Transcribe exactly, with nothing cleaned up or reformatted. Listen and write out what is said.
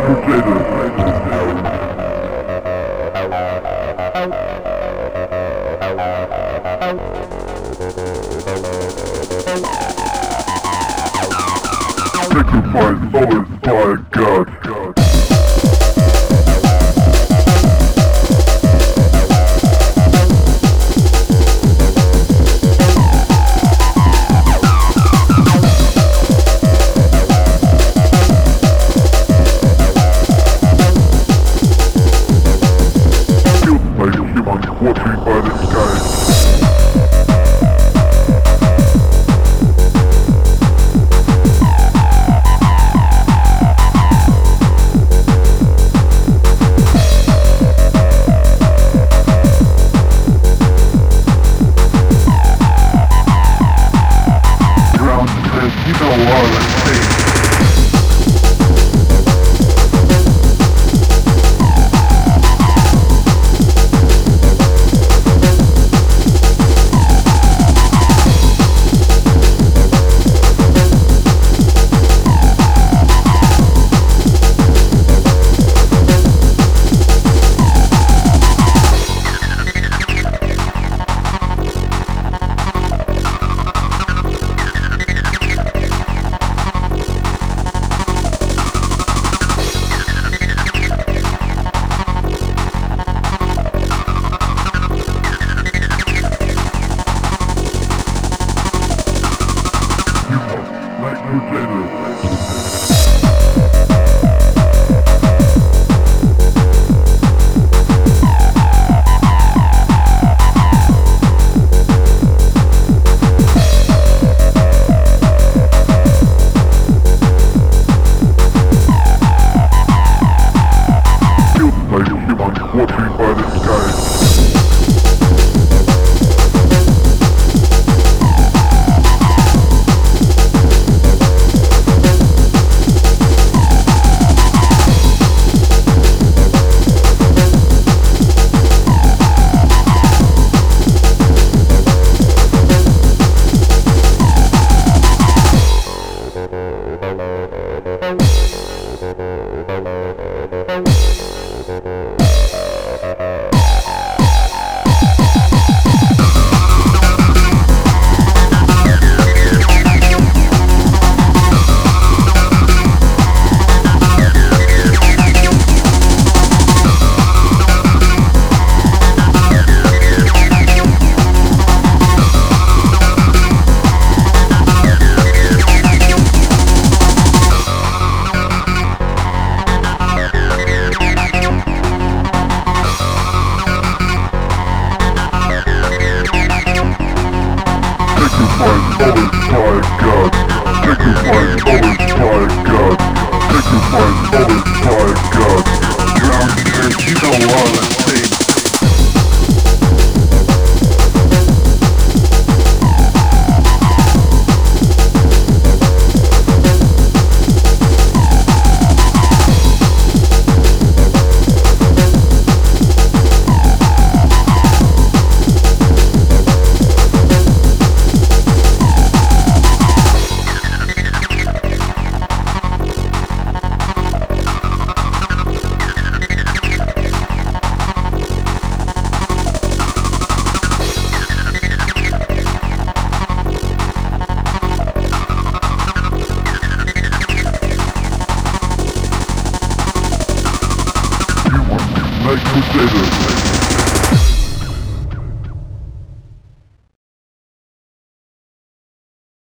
Sacrifice always by God. Watching by the sky. Ground says, you know all the things. Like Lieutenant. Like humans watching by the sky. Sacrifice always by God. Sacrifice always by God. Sacrifice always by God. Ground says, you know all the things. Like Crusader.